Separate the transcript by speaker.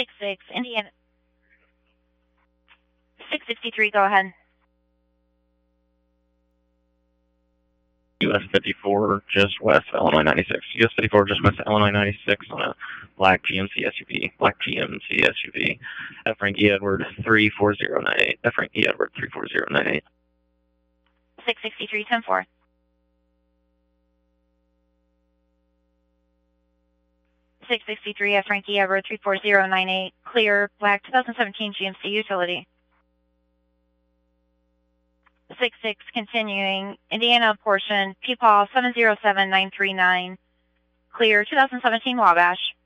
Speaker 1: 66, Indiana. 663, go ahead.
Speaker 2: US 54 just west of Illinois 96. US 54 just west of Illinois 96 on a black GMC SUV. Black GMC SUV. F. Frankie Edward 34098. F. Frankie Edward 34098.
Speaker 1: 663, 10-4. F. Frankie Edward 34098. Clear, black 2017 GMC utility. 66, continuing, Indiana portion, Peepaw 707939. Clear, 2017 Wabash.